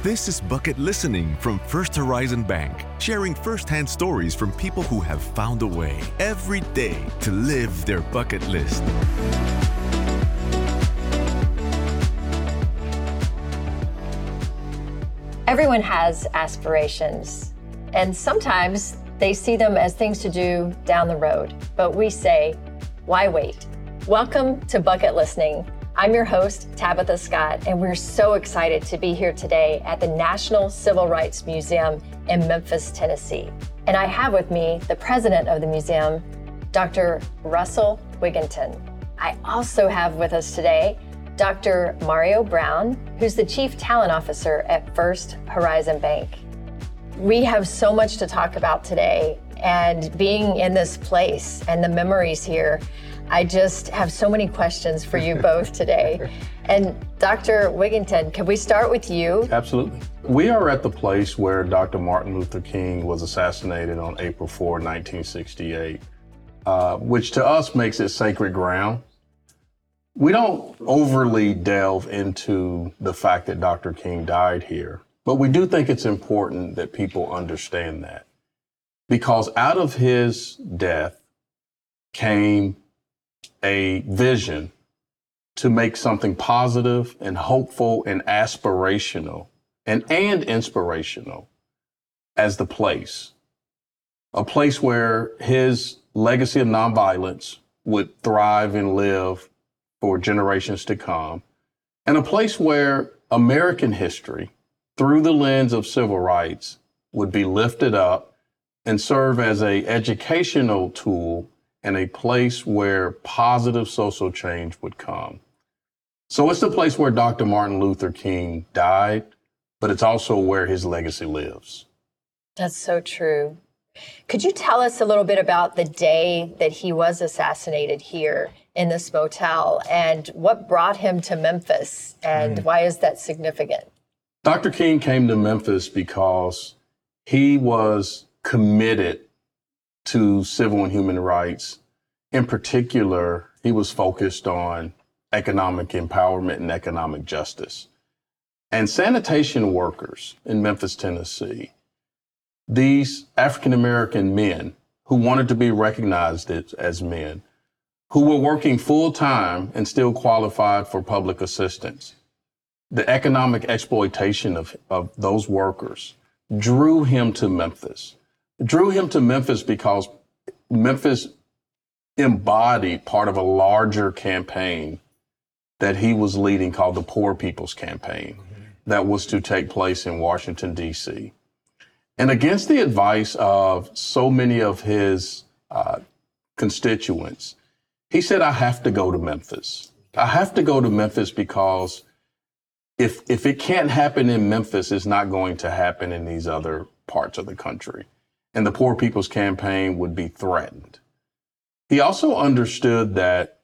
This is Bucket Listening from First Horizon Bank, sharing first-hand stories from people who have found a way every day to live their bucket list. Everyone has aspirations, and sometimes they see them as things to do down the road, but we say, why wait? Welcome to Bucket Listening. I'm your host, Tabitha Scott, and we're so excited to be here today at the National Civil Rights Museum in Memphis, Tennessee. And I have with me the president of the museum, Dr. Russell Wigginton. I also have with us today Dr. Mario Brown, who's the Chief Talent Officer at First Horizon Bank. We have so much to talk about today, and being in this place and the memories here, I just have so many questions for you both today. And Dr. Wigginton, can we start with you? Absolutely. We are at the place where Dr. Martin Luther King was assassinated on April 4, 1968, which to us makes it sacred ground. We don't overly delve into the fact that Dr. King died here, but we do think it's important that people understand that. Because out of his death came a vision to make something positive and hopeful and aspirational and inspirational as the place. A place where his legacy of nonviolence would thrive and live for generations to come, and a place where American history, through the lens of civil rights, would be lifted up and serve as an educational tool and a place where positive social change would come. So it's the place where Dr. Martin Luther King died, but it's also where his legacy lives. That's so true. Could you tell us a little bit about the day that he was assassinated here in this motel and what brought him to Memphis and why is that significant? Dr. King came to Memphis because he was committed to civil and human rights. In particular, he was focused on economic empowerment and economic justice. And sanitation workers in Memphis, Tennessee, these African-American men who wanted to be recognized as men, who were working full-time and still qualified for public assistance, the economic exploitation of those workers drew him to Memphis. Drew him to Memphis because Memphis embodied part of a larger campaign that he was leading called the Poor People's Campaign that was to take place in Washington, D.C. And against the advice of so many of his constituents, he said, I have to go to Memphis. I have to go to Memphis because if it can't happen in Memphis, it's not going to happen in these other parts of the country. And the Poor People's Campaign would be threatened. He also understood that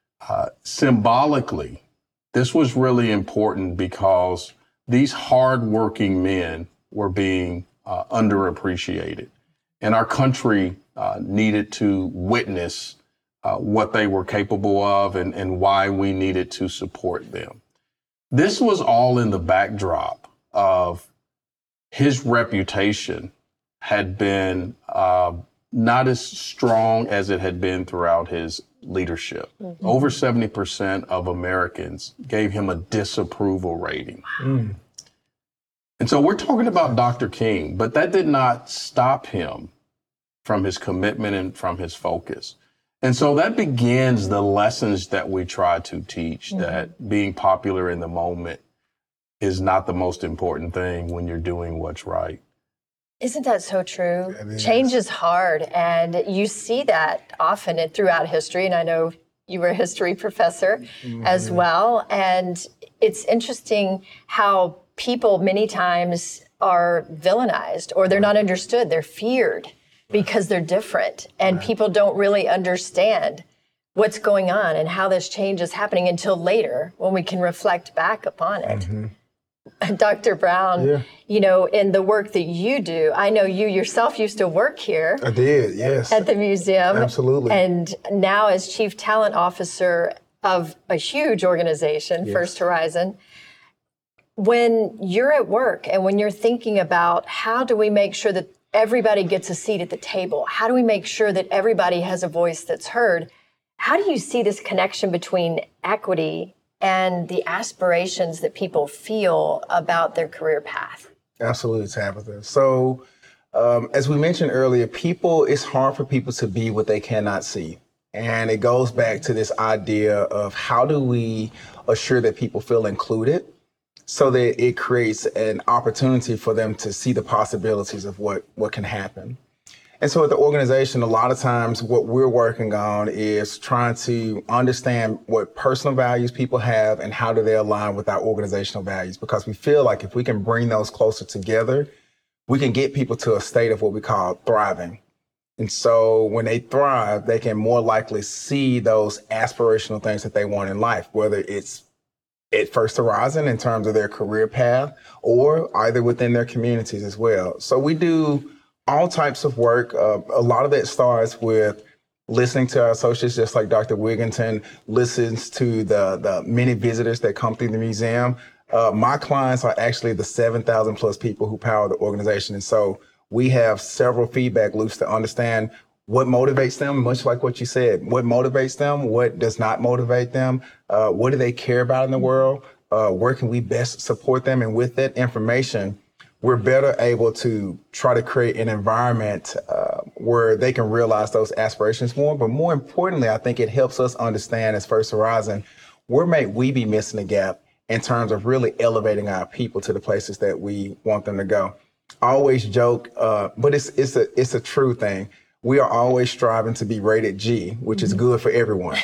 symbolically, this was really important because these hardworking men were being underappreciated. And our country needed to witness what they were capable of and why we needed to support them. This was all in the backdrop of his reputation had been not as strong as it had been throughout his leadership. Mm-hmm. Over 70% of Americans gave him a disapproval rating. Mm. And so we're talking about Dr. King, but that did not stop him from his commitment and from his focus. And so that begins the lessons that we try to teach, that being popular in the moment is not the most important thing when you're doing what's right. Isn't that so true? Change is hard, and you see that often throughout history, and I know you were a history professor as well, and it's interesting how people many times are villainized or they're not understood, they're feared because they're different, and people don't really understand what's going on and how this change is happening until later when we can reflect back upon it. Dr. Brown, you know, in the work that you do, I know you yourself used to work here. I did, yes. At the museum. Absolutely. And now as Chief Talent Officer of a huge organization, First Horizon. When you're at work and when you're thinking about how do we make sure that everybody gets a seat at the table, how do we make sure that everybody has a voice that's heard, how do you see this connection between equity and the aspirations that people feel about their career path? Absolutely, Tabitha. So as we mentioned earlier, it's hard for people to be what they cannot see. And it goes back to this idea of how do we assure that people feel included so that it creates an opportunity for them to see the possibilities of what can happen. And so at the organization, a lot of times what we're working on is trying to understand what personal values people have and how do they align with our organizational values, because we feel like if we can bring those closer together, we can get people to a state of what we call thriving. And so when they thrive, they can more likely see those aspirational things that they want in life, whether it's at First Horizon in terms of their career path or either within their communities as well. So we do all types of work. A lot of that starts with listening to our associates, just like Dr. Wigginton listens to the many visitors that come through the museum. My clients are actually the 7,000 plus people who power the organization. And so we have several feedback loops to understand what motivates them, much like what you said. What motivates them? What does not motivate them? What do they care about in the world? Where can we best support them? And with that information, we're better able to try to create an environment where they can realize those aspirations more. But more importantly, I think it helps us understand as First Horizon, where may we be missing a gap in terms of really elevating our people to the places that we want them to go. I always joke, but it's a true thing. We are always striving to be rated G, which is good for everyone.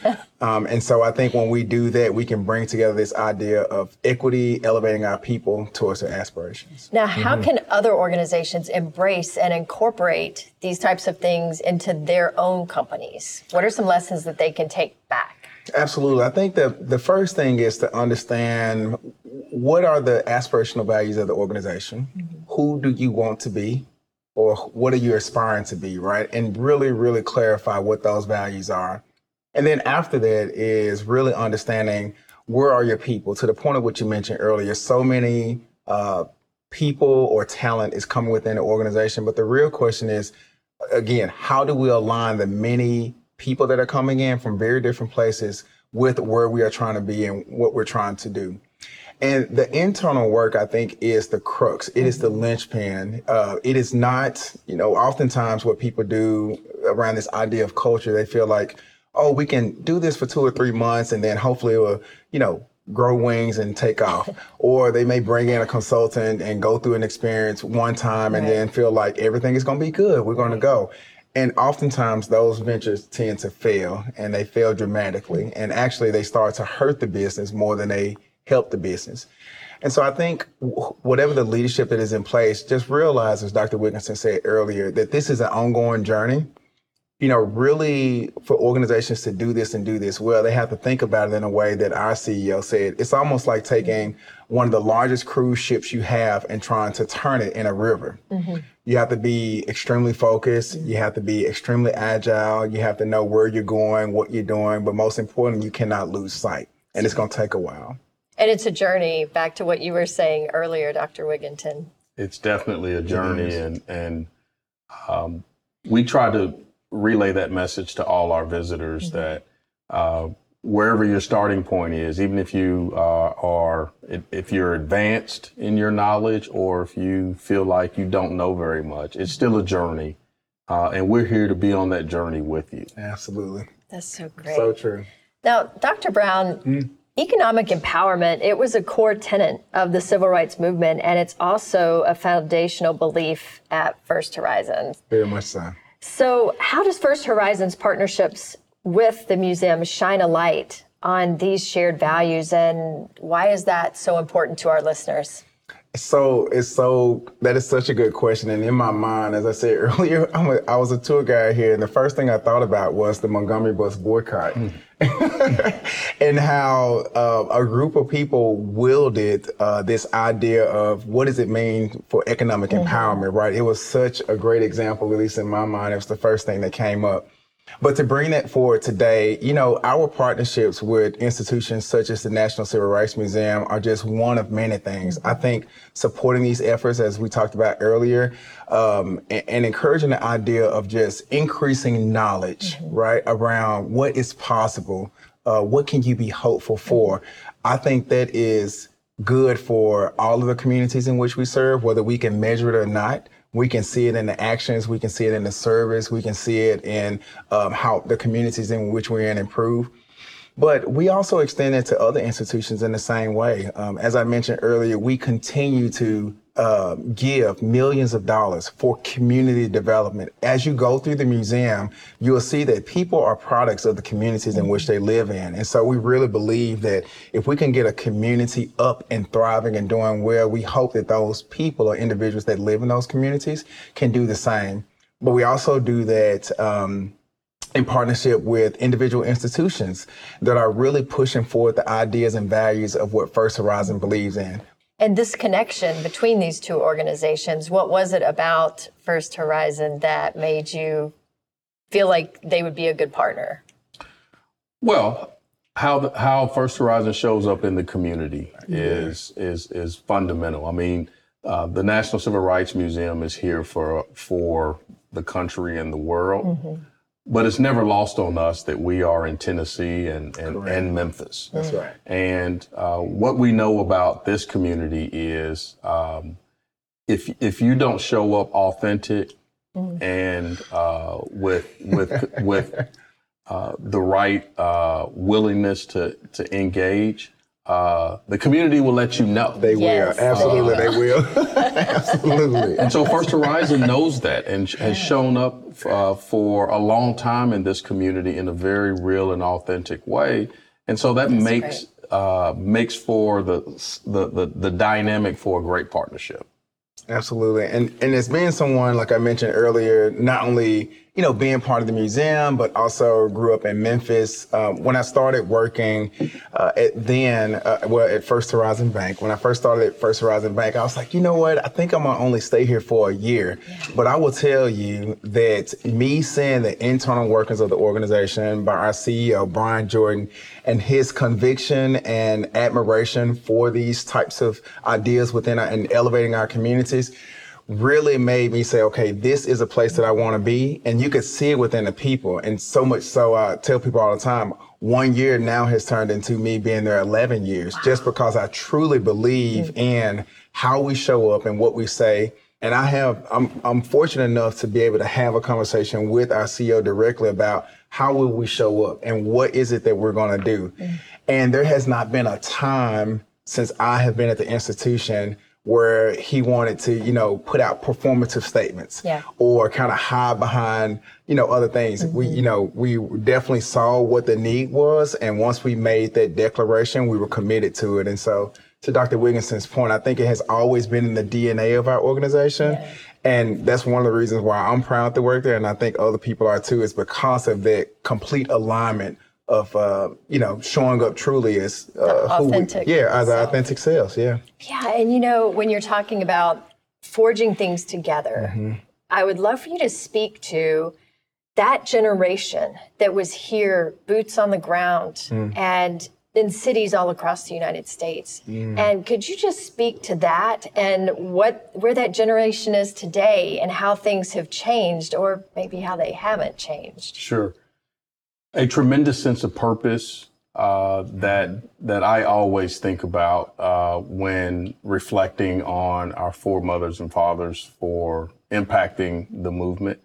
And so I think when we do that, we can bring together this idea of equity, elevating our people towards their aspirations. Now, how can other organizations embrace and incorporate these types of things into their own companies? What are some lessons that they can take back? Absolutely. I think that the first thing is to understand what are the aspirational values of the organization? Who do you want to be? Or what are you aspiring to be, right? And really, really clarify what those values are. And then after that is really understanding where are your people, to the point of what you mentioned earlier. So many people or talent is coming within the organization. But the real question is, again, how do we align the many people that are coming in from very different places with where we are trying to be and what we're trying to do? And the internal work, I think, is the crux. It is the linchpin. It is not, oftentimes what people do around this idea of culture, they feel like, oh, we can do this for 2 or 3 months and then hopefully it will, grow wings and take off. Or they may bring in a consultant and go through an experience one time and then feel like everything is going to be good. We're going to go. And oftentimes those ventures tend to fail, and they fail dramatically. And actually they start to hurt the business more than they help the business. And so I think whatever the leadership that is in place, just realize, as Dr. Wigginton said earlier, that this is an ongoing journey. Really for organizations to do this well, they have to think about it in a way that our CEO said. It's almost like taking one of the largest cruise ships you have and trying to turn it in a river. You have to be extremely focused. You have to be extremely agile. You have to know where you're going, what you're doing. But most importantly, you cannot lose sight. And it's going to take a while. And it's a journey, back to what you were saying earlier, Dr. Wigginton. It's definitely a journey, and we try to relay that message to all our visitors that wherever your starting point is, even if you if you're advanced in your knowledge or if you feel like you don't know very much, it's still a journey, and we're here to be on that journey with you. Absolutely. That's so great. So true. Now, Dr. Brown, economic empowerment, it was a core tenet of the civil rights movement, and it's also a foundational belief at First Horizon. Very much so. So how does First Horizon's partnerships with the museum shine a light on these shared values, and why is that so important to our listeners? That is such a good question. And in my mind, as I said earlier, I was a tour guide here, and the first thing I thought about was the Montgomery bus boycott and how a group of people wielded this idea of what does it mean for economic empowerment, right? It was such a great example, at least in my mind. It was the first thing that came up. But to bring that forward today, our partnerships with institutions such as the National Civil Rights Museum are just one of many things. I think supporting these efforts, as we talked about earlier, and encouraging the idea of just increasing knowledge, right, around what is possible, what can you be hopeful for? I think that is good for all of the communities in which we serve, whether we can measure it or not. We can see it in the actions. We can see it in the service. We can see it in how the communities in which we're in improve. But we also extend it to other institutions in the same way. As I mentioned earlier, we continue to give millions of dollars for community development. As you go through the museum, you'll see that people are products of the communities in which they live in. And so we really believe that if we can get a community up and thriving and doing well, we hope that those people or individuals that live in those communities can do the same. But we also do that in partnership with individual institutions that are really pushing forward the ideas and values of what First Horizon believes in. And this connection between these two organizations, what was it about First Horizon that made you feel like they would be a good partner? Well, how First Horizon shows up in the community is fundamental. I mean, the National Civil Rights Museum is here for the country and the world. But it's never lost on us that we are in Tennessee and Memphis. That's right. And what we know about this community is if you don't show up authentic and with the right willingness to engage, the community will let you know. They will. Absolutely, they will. Absolutely. And so First Horizon knows that and has shown up for a long time in this community in a very real and authentic way. And so that makes for the dynamic for a great partnership. Absolutely. And as being someone, like I mentioned earlier, not only, being part of the museum, but also grew up in Memphis. When I started working at First Horizon Bank, when I first started at First Horizon Bank, I was like, you know what? I think I'm going to only stay here for a year. Yeah. But I will tell you that me seeing the internal workings of the organization by our CEO, Brian Jordan, and his conviction and admiration for these types of ideas within and elevating our communities really made me say, okay, this is a place that I want to be. And you could see it within the people. And so much so I tell people all the time, 1 year now has turned into me being there 11 years, just because I truly believe in how we show up and what we say. And I'm fortunate enough to be able to have a conversation with our CEO directly about how will we show up and what is it that we're going to do. And there has not been a time since I have been at the institution where he wanted to, put out performative statements or kind of hide behind, other things. We definitely saw what the need was. And once we made that declaration, we were committed to it. And so to Dr. Wigginson's point, I think it has always been in the DNA of our organization. Yeah. And that's one of the reasons why I'm proud to work there. And I think other people are too, is because of that complete alignment of, showing up truly as authentic. As our authentic selves. Yeah. Yeah. And, when you're talking about forging things together, I would love for you to speak to that generation that was here, boots on the ground, and in cities all across the United States. And could you just speak to that and where that generation is today and how things have changed, or maybe how they haven't changed? Sure. A tremendous sense of purpose that I always think about when reflecting on our foremothers and fathers for impacting the movement.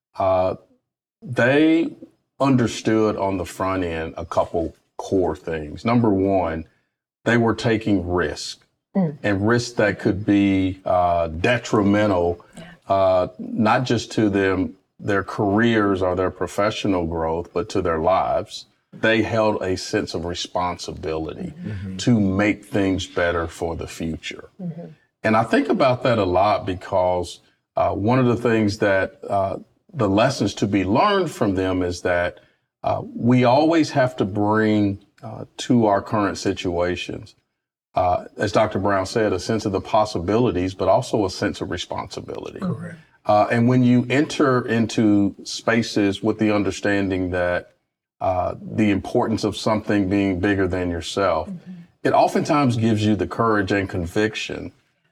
They understood on the front end a couple core things. Number one, they were taking risk, and risk that could be detrimental, not just to them, their careers or their professional growth, but to their lives. They held a sense of responsibility to make things better for the future. And I think about that a lot because one of the things that the lessons to be learned from them is that we always have to bring to our current situations, as Dr. Brown said, a sense of the possibilities, but also a sense of responsibility. Correct. And when you enter into spaces with the understanding that the importance of something being bigger than yourself, it oftentimes gives you the courage and conviction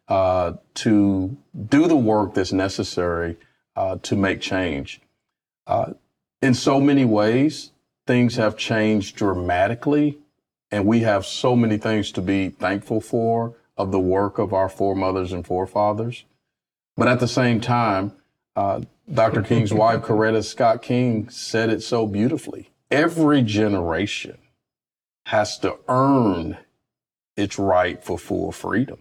to do the work that's necessary to make change. In so many ways, things have changed dramatically, and we have so many things to be thankful for of the work of our foremothers and forefathers. But at the same time, Dr. King's wife, Coretta Scott King, said it so beautifully. Every generation has to earn its right for full freedom.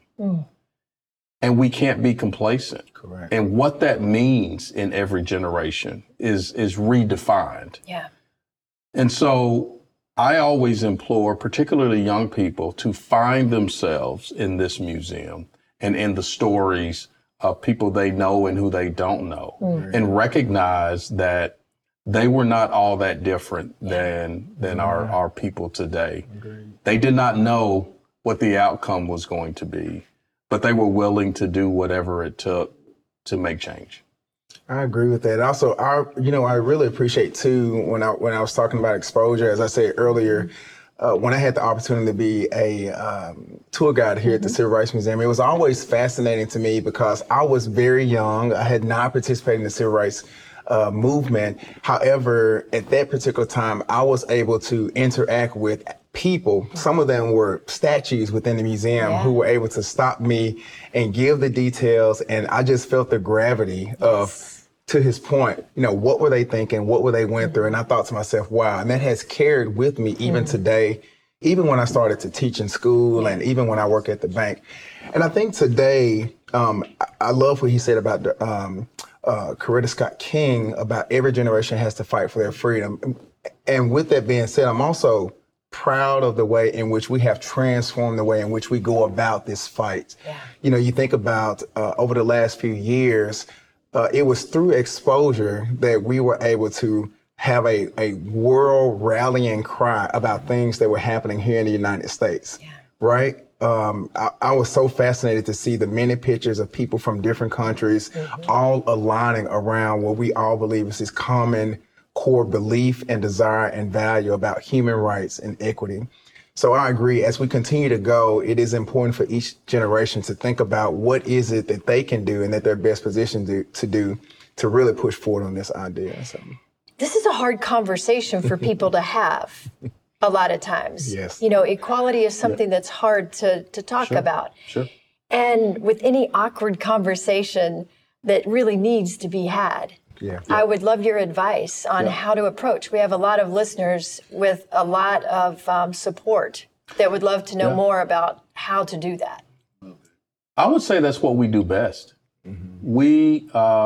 And we can't be complacent. Correct. And what that means in every generation is redefined. Yeah. And so I always implore, particularly young people, to find themselves in this museum and in the stories of people they know and who they don't know, and recognize that they were not all that different than our people today. They did not know what the outcome was going to be, but they were willing to do whatever it took to make change. I agree with that. Also, I really appreciate too, when I was talking about exposure, as I said earlier, when I had the opportunity to be a tour guide here at the Civil Rights Museum, it was always fascinating to me because I was very young. I had not participated in the Civil Rights movement. However, at that particular time, I was able to interact with people. Some of them were statues within the museum who were able to stop me and give the details. And I just felt the gravity of, to his point, what were they thinking? What were they went through? And I thought to myself, wow. And that has carried with me even today, even when I started to teach in school and even when I work at the bank. And I think today, I love what he said about Coretta Scott King, about every generation has to fight for their freedom. And with that being said, I'm also proud of the way in which we have transformed the way in which we go about this fight. You think about over the last few years, it was through exposure that we were able to have a world rallying cry about things that were happening here in the United States, right? I was so fascinated to see the many pictures of people from different countries all aligning around what we all believe is this common core belief and desire and value about human rights and equity. So I agree, as we continue to go, it is important for each generation to think about what is it that they can do and that they're best positioned to do to really push forward on this idea. So this is a hard conversation for people to have a lot of times. Yes. Equality is something that's hard to talk about. Sure. And with any awkward conversation that really needs to be had, I would love your advice on how to approach. We have a lot of listeners with a lot of support that would love to know more about how to do that. I would say that's what we do best. We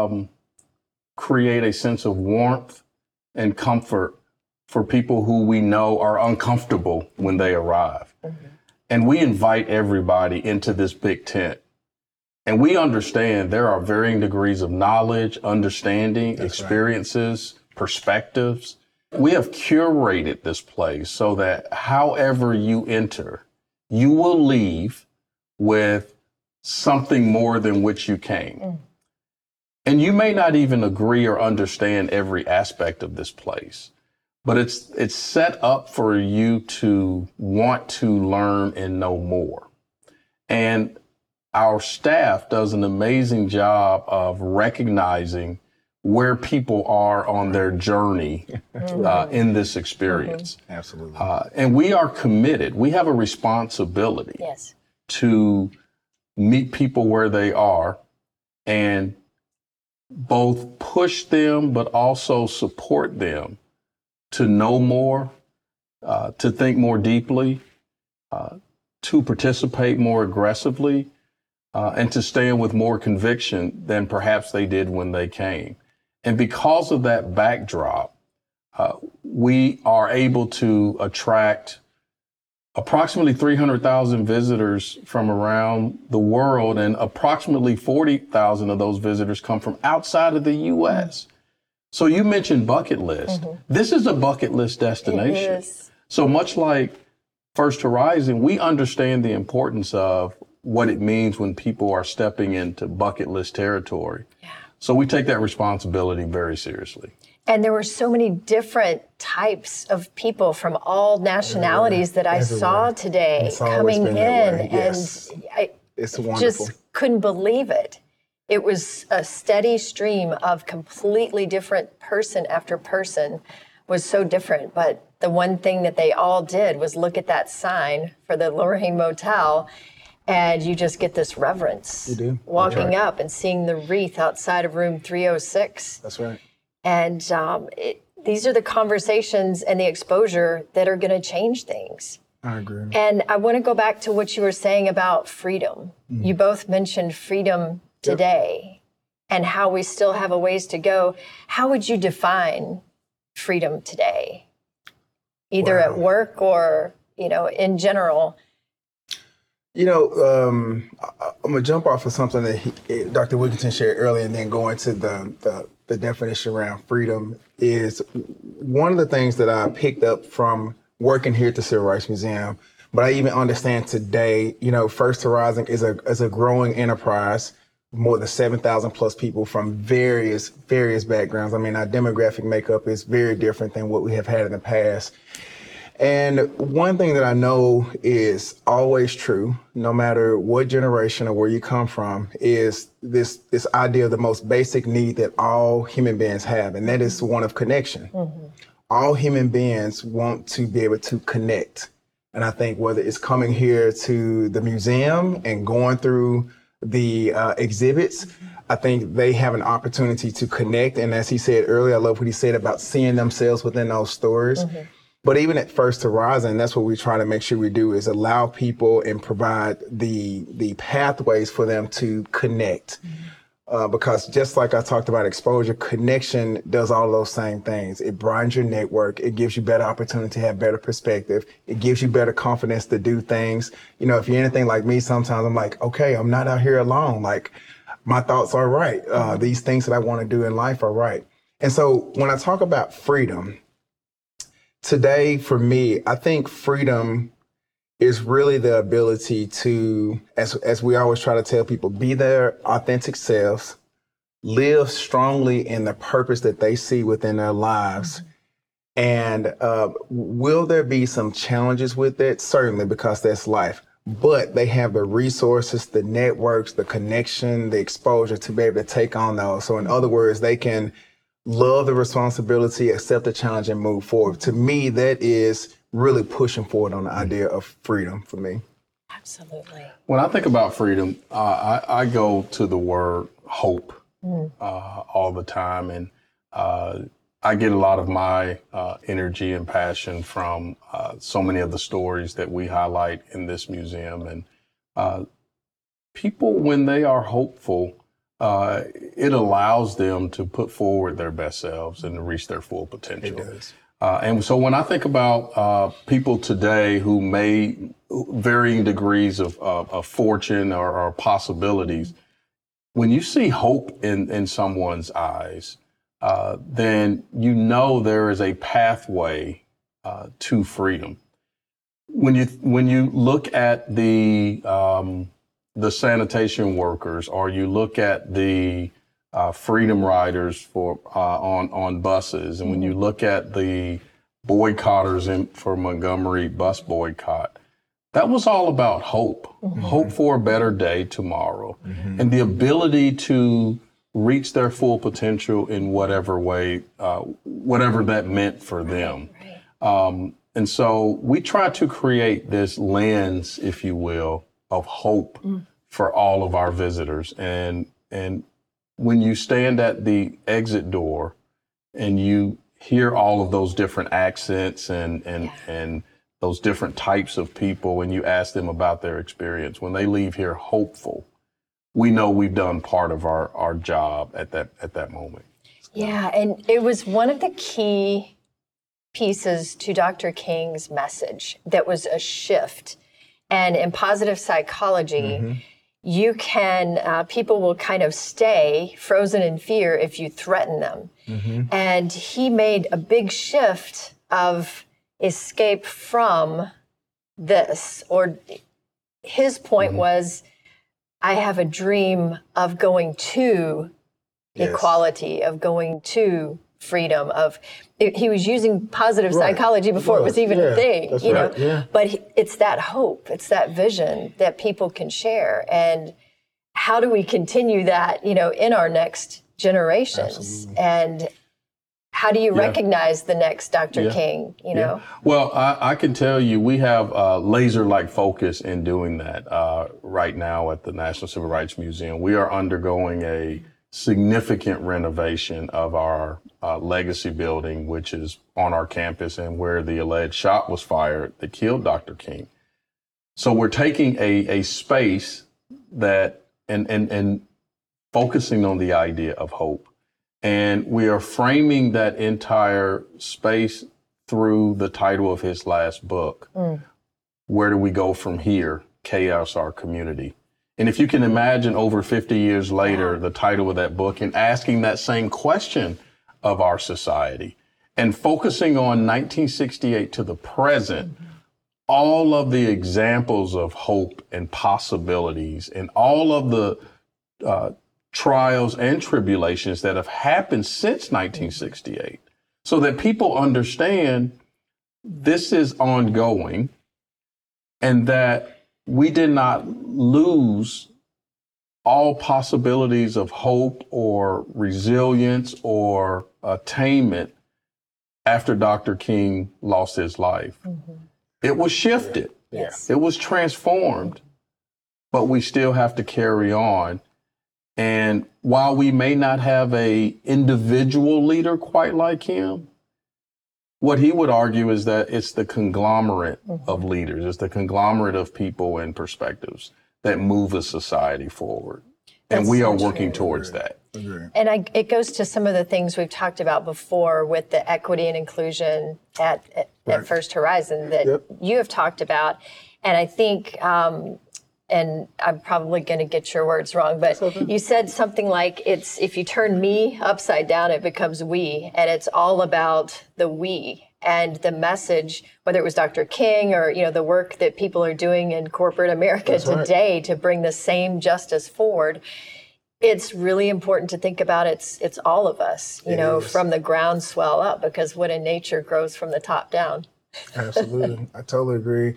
create a sense of warmth and comfort for people who we know are uncomfortable when they arrive. And we invite everybody into this big tent. And we understand there are varying degrees of knowledge, understanding, experiences, perspectives. We have curated this place so that however you enter, you will leave with something more than which you came. And you may not even agree or understand every aspect of this place, but it's set up for you to want to learn and know more. And our staff does an amazing job of recognizing where people are on their journey in this experience. Absolutely. And we are committed. We have a responsibility to meet people where they are and both push them, but also support them to know more, to think more deeply, to participate more aggressively, and to stand with more conviction than perhaps they did when they came. And because of that backdrop, we are able to attract approximately 300,000 visitors from around the world, and approximately 40,000 of those visitors come from outside of the U.S. So you mentioned bucket list. This is a bucket list destination. It is. So much like First Horizon, we understand the importance of what it means when people are stepping into bucket list territory. So we take that responsibility very seriously. And there were so many different types of people from all nationalities that I saw today coming in. Yes. And I It's wonderful. just couldn't believe it. It was a steady stream of completely different person after person was so different. But the one thing that they all did was look at that sign for the Lorraine Motel, and you just get this reverence. You do. Walking up and seeing the wreath outside of room 306. That's right. And these are the conversations and the exposure that are going to change things. I agree. And I want to go back to what you were saying about freedom. You both mentioned freedom today and how we still have a ways to go. How would you define freedom today? Either at work or, in general. I'm going to jump off of something that Dr. Wigginton shared earlier and then go into the definition around freedom. Is one of the things that I picked up from working here at the Civil Rights Museum, but I even understand today, First Horizon is a growing enterprise, more than 7,000 plus people from various backgrounds. I mean, our demographic makeup is very different than what we have had in the past. And one thing that I know is always true, no matter what generation or where you come from, is this idea of the most basic need that all human beings have, and that is one of connection. Mm-hmm. All human beings want to be able to connect. And I think whether it's coming here to the museum and going through the exhibits, I think they have an opportunity to connect. And as he said earlier, I love what he said about seeing themselves within those stories. Mm-hmm. But even at First Horizon, that's what we try to make sure we do, is allow people and provide the pathways for them to connect. Mm-hmm. Because just like I talked about exposure, connection does all of those same things. It broadens your network. It gives you better opportunity to have better perspective. It gives you better confidence to do things. If you're anything like me, sometimes I'm like, okay, I'm not out here alone. Like, my thoughts are right. These things that I want to do in life are right. And so when I talk about freedom, today, for me, I think freedom is really the ability to, as we always try to tell people, be their authentic selves, live strongly in the purpose that they see within their lives. And will there be some challenges with it? Certainly, because that's life. But they have the resources, the networks, the connection, the exposure to be able to take on those. So in other words, they can love the responsibility, accept the challenge, and move forward. To me, that is really pushing forward on the idea of freedom for me. Absolutely. When I think about freedom, I go to the word hope all the time. And I get a lot of my energy and passion from so many of the stories that we highlight in this museum. And people, when they are hopeful, it allows them to put forward their best selves and to reach their full potential. It does. And so when I think about people today who may varying degrees of fortune or possibilities, when you see hope in someone's eyes, then there is a pathway to freedom. When you look at the sanitation workers, or you look at the freedom riders for on buses, and when you look at the boycotters for Montgomery bus boycott, that was all about hope, hope for a better day tomorrow, and the ability to reach their full potential in whatever way, whatever that meant for them. And so we try to create this lens, if you will, of hope for all of our visitors. And when you stand at the exit door and you hear all of those different accents and those different types of people, and you ask them about their experience, when they leave here hopeful, we know we've done part of our job at that moment. Yeah, and it was one of the key pieces to Dr. King's message that was a shift. And in positive psychology, you can, people will kind of stay frozen in fear if you threaten them. And he made a big shift of escape from this, or his point was, I have a dream of going to equality, of going to freedom, he was using positive psychology before it was even a thing, That's you know. right. Yeah. But it's that hope, it's that vision that people can share. And how do we continue that, you know, in our next generations? Absolutely. And how do you recognize the next Dr. King, you know? Well, I can tell you we have laser-like focus in doing that right now at the National Civil Rights Museum. We are undergoing a significant renovation of our legacy building, which is on our campus and where the alleged shot was fired that killed Dr. King. So we're taking a space that and focusing on the idea of hope. And we are framing that entire space through the title of his last book, Where Do We Go From Here? Chaos, Our Community. And if you can imagine over 50 years later, the title of that book, and asking that same question of our society and focusing on 1968 to the present, all of the examples of hope and possibilities and all of the trials and tribulations that have happened since 1968, so that people understand this is ongoing and that we did not lose all possibilities of hope or resilience or attainment after Dr. King lost his life. It was shifted. Yes. It was transformed, but we still have to carry on. And while we may not have a individual leader quite like him, what he would argue is that it's the conglomerate of leaders, it's the conglomerate of people and perspectives that move a society forward. And we are working towards that. And it goes to some of the things we've talked about before with the equity and inclusion at First Horizon that you have talked about. And I think, and I'm probably going to get your words wrong, but you said something like, it's if you turn me upside down, it becomes we. And it's all about the we. And the message, whether it was Dr. King or, you know, the work that people are doing in corporate America today to bring the same justice forward, it's really important to think about it's all of us, you know, from the groundswell up, because what in nature grows from the top down. Absolutely. I totally agree.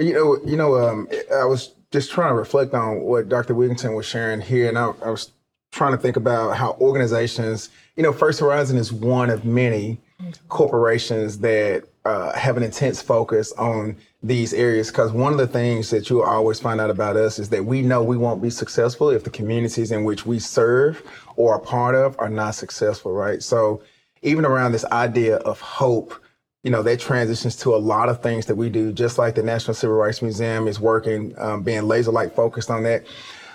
I was just trying to reflect on what Dr. Wigginton was sharing here, and I was trying to think about how organizations, you know, First Horizon is one of many corporations that have an intense focus on these areas, because one of the things that you'll always find out about us is that we know we won't be successful if the communities in which we serve or are part of are not successful, right? So even around this idea of hope, you know, that transitions to a lot of things that we do, just like the National Civil Rights Museum is working, being laser-like focused on that.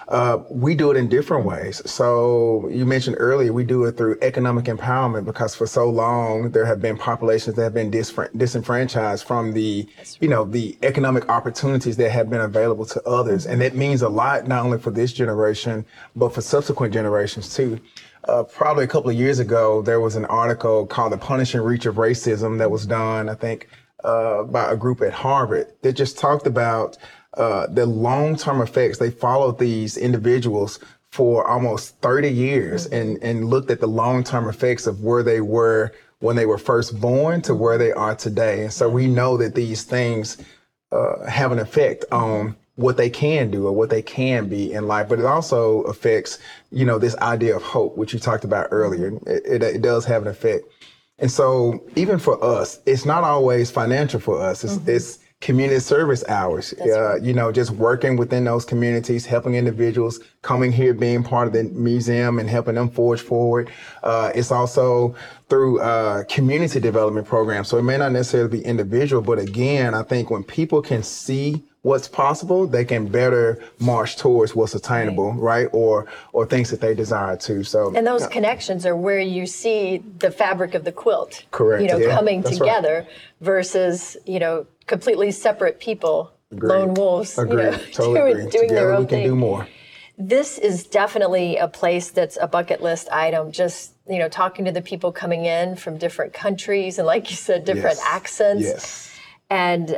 We do it in different ways. So you mentioned earlier, we do it through economic empowerment, because for so long there have been populations that have been disenfranchised from the, you know, the economic opportunities that have been available to others. And that means a lot, not only for this generation, but for subsequent generations too. Probably a couple of years ago, there was an article called The Punishing Reach of Racism that was done, I think, by a group at Harvard that just talked about the long-term effects. They followed these individuals for almost 30 years and looked at the long-term effects of where they were when they were first born to where they are today. And so we know that these things have an effect on what they can do or what they can be in life, but it also affects, you know, this idea of hope, which you talked about earlier. It does have an effect. And so even for us, it's not always financial for us. It's community service hours, you know, just working within those communities, helping individuals, coming here, being part of the museum and helping them forge forward. It's also through community development programs. So it may not necessarily be individual, but again, I think when people can see what's possible, they can better march towards what's attainable, right? Or things that they desire to. So, and those connections are where you see the fabric of the quilt, correct, you know, coming together right. versus, you know, completely separate people, lone wolves, Agreed. you know, Totally doing Together their own we can thing. do more. This is definitely a place that's a bucket list item. Just, you know, talking to the people coming in from different countries and, like you said, different accents. Yes. And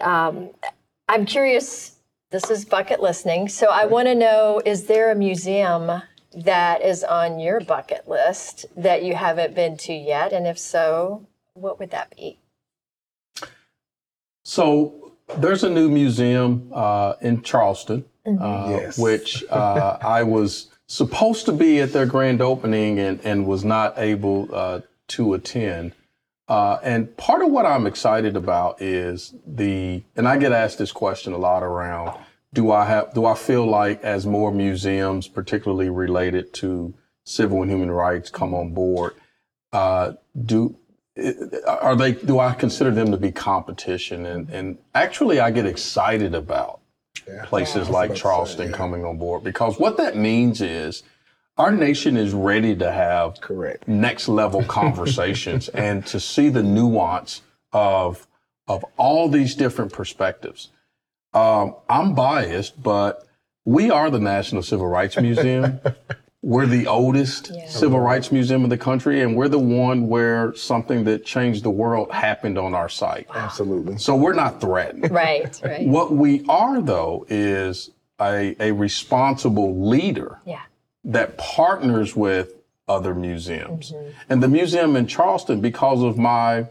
I'm curious, this is bucket listening, so I want to know, is there a museum that is on your bucket list that you haven't been to yet? And if so, what would that be? So there's a new museum in Charleston, which I was supposed to be at their grand opening and was not able to attend. And part of what I'm excited about is and I get asked this question a lot around, do I feel like as more museums, particularly related to civil and human rights, come on board, do I consider them to be competition? And actually I get excited about places like Charleston coming on board, because what that means is our nation is ready to have next level conversations and to see the nuance of all these different perspectives. I'm biased, but we are the National Civil Rights Museum. We're the oldest civil rights museum in the country, and we're the one where something that changed the world happened on our site. Absolutely. So we're not threatened. Right. What we are, though, is a responsible leader that partners with other museums. And the museum in Charleston, because of my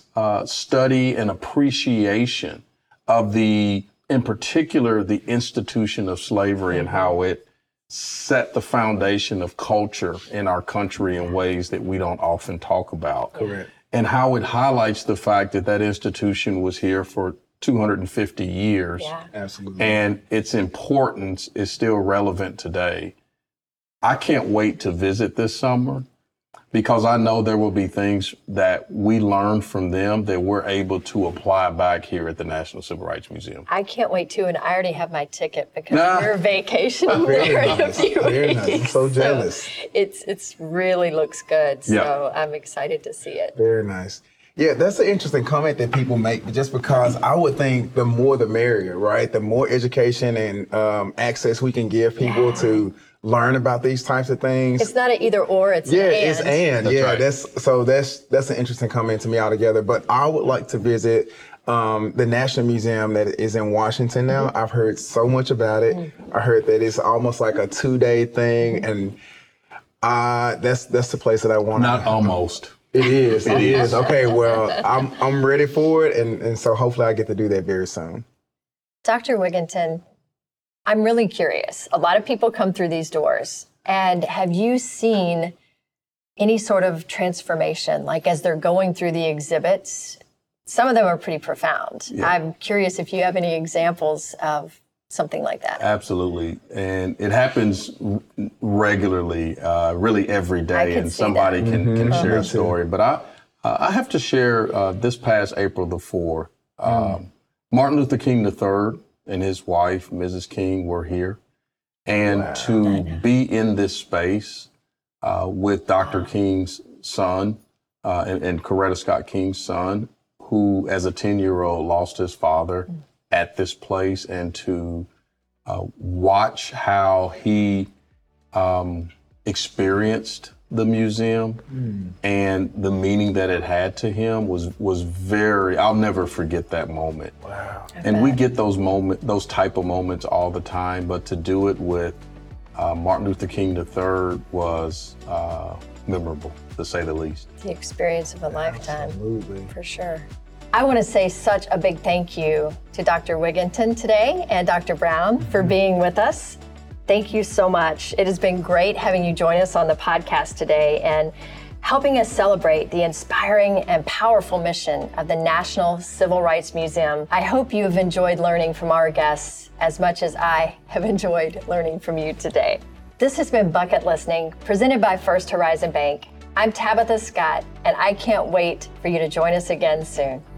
study and appreciation of in particular, the institution of slavery and how it set the foundation of culture in our country in ways that we don't often talk about. And how it highlights the fact that institution was here for 250 years. Absolutely. And its importance is still relevant today. I can't wait to visit this summer, because I know there will be things that we learn from them that we're able to apply back here at the National Civil Rights Museum. I can't wait too, and I already have my ticket because we're vacationing there in a few weeks. Nice. I'm so jealous. So it's really looks good, so I'm excited to see it. Very nice. Yeah, that's an interesting comment that people make, just because I would think the more the merrier, right? The more education and access we can give people to learn about these types of things. It's not an either or, it's an and. It's and. That's an interesting comment to me altogether. But I would like to visit the National Museum that is in Washington now. I've heard so much about it. I heard that it's almost like a 2-day thing, and that's the place that I want. Not almost. It is. It is. Okay, well, I'm ready for it, and so hopefully I get to do that very soon. Dr. Wigginton, I'm really curious. A lot of people come through these doors, and have you seen any sort of transformation, like as they're going through the exhibits? Some of them are pretty profound. I'm curious if you have any examples of something like that. Absolutely. And it happens regularly, really every day, and somebody can share a story. But I have to share this past April the 4th, Martin Luther King III and his wife, Mrs. King, were here. And to be in this space with Dr. King's son and Coretta Scott King's son, who as a 10-year-old lost his father at this place, and to watch how he experienced the museum and the meaning that it had to him was very, I'll never forget that moment. Wow. And we get those type of moments all the time, but to do it with Martin Luther King III was memorable, to say the least. The experience of a lifetime. Absolutely. For sure. I want to say such a big thank you to Dr. Wigginton today and Dr. Brown for being with us. Thank you so much. It has been great having you join us on the podcast today and helping us celebrate the inspiring and powerful mission of the National Civil Rights Museum. I hope you have enjoyed learning from our guests as much as I have enjoyed learning from you today. This has been Bucket Listening, presented by First Horizon Bank. I'm Tabitha Scott, and I can't wait for you to join us again soon.